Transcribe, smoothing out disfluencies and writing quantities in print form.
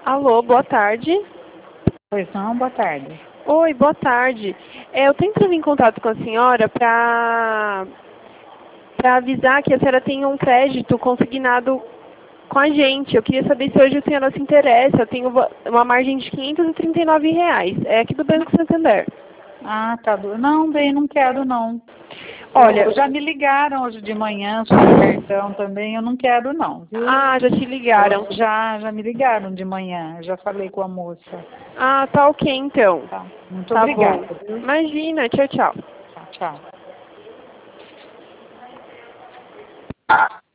Alô, boa tarde. Pois não, boa tarde. Oi, boa tarde. Eu tô entrando em contato com a senhora para avisar que a senhora tem um crédito consignado com a gente. Eu queria saber se hoje a senhora se interessa. Eu tenho uma margem de R$ 539. É aqui do Banco Santander. Ah, tá. Não, bem, não quero não. Olha, Já me ligaram hoje de manhã sobre cartão também, eu não quero não, viu? ah, já te ligaram. Já me ligaram de manhã, eu já falei com a moça. Ah, tá ok então. Tá, muito Tá obrigada, bom. viu? Imagina, tchau, tchau. Tchau.